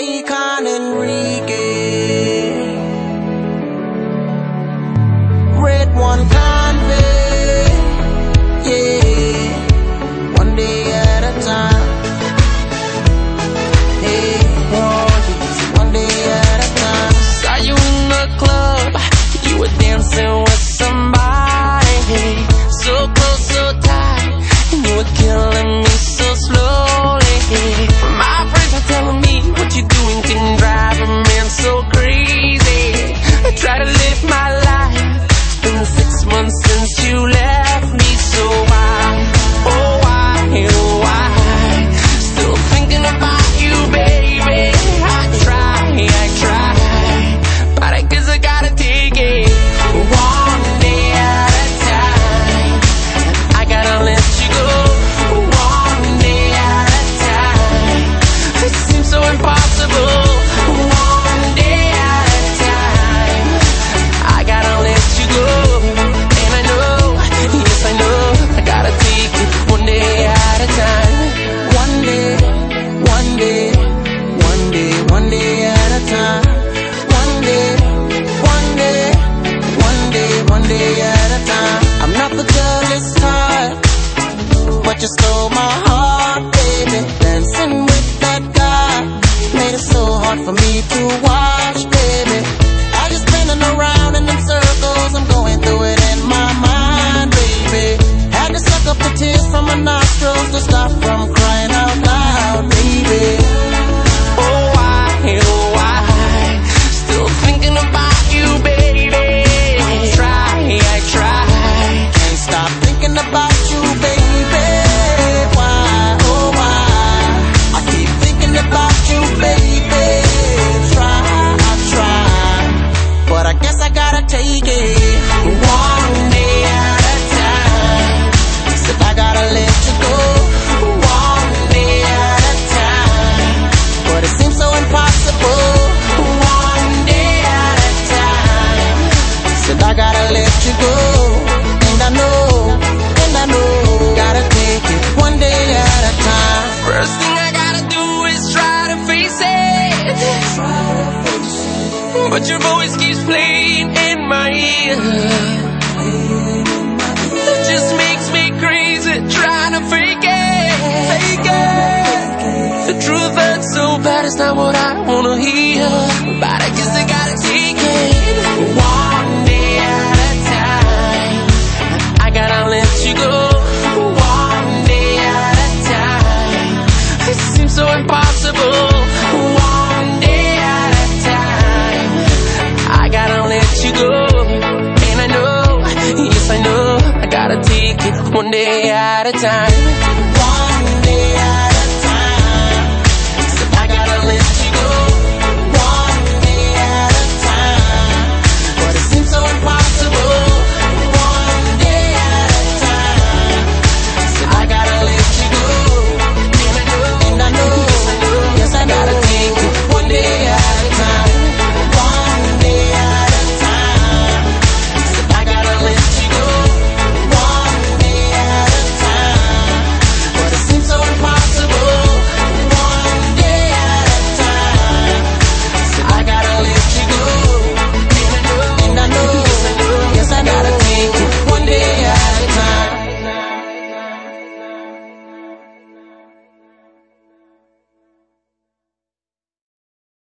Akon Enrique. Red one convey, yeah, one day at a time. Hey, one day at a time. Saw you in the club, you were dancing with somebody, so close, so tight, and you were killing me so slowly. My friends are telling me what you're doing can drive a man so crazy. I try to live my life. It's been 6 months since you left me, so why, oh why, oh why, still thinking about you, baby. I try, but I guess I gotta take it one day at a time. I gotta let you go one day at a time. It seems so impossible. One day at a time. I gotta let you go, and I know, yes I know, I gotta take it one day at a time. One day, one day, one day, one day at a time. One day, one day, one day, one day at a time. I'm not the jealous type, but you stole my heart, baby. Dancing with that guy made it so hard for me to watch, baby. I just spinning around in them circles, I'm going through it in my mind, baby. Had to suck up the tears from my nostrils to stop from crying out loud, baby. Oh why, still thinking about you, baby. I try, can't stop thinking about you, baby. Why, oh why, I keep thinking about you, baby. I try, but I guess I gotta take it one day at a time. Said I gotta let you go one day at a time, but it seems so impossible. One day at a time. Said I gotta let you go, and I know, gotta take it one day at a time. First thing I gotta do is try to face it, but your voice keeps playing in my ear. It just makes me crazy, trying to fake it. The truth hurts so bad, it's not what I wanna hear, but I guess I gotta take it one day at a time. I gotta let you go one day at a time. It seems so impossible. One day at a time. I gotta let you go, and I know, yes I know, I gotta take it one day at a time.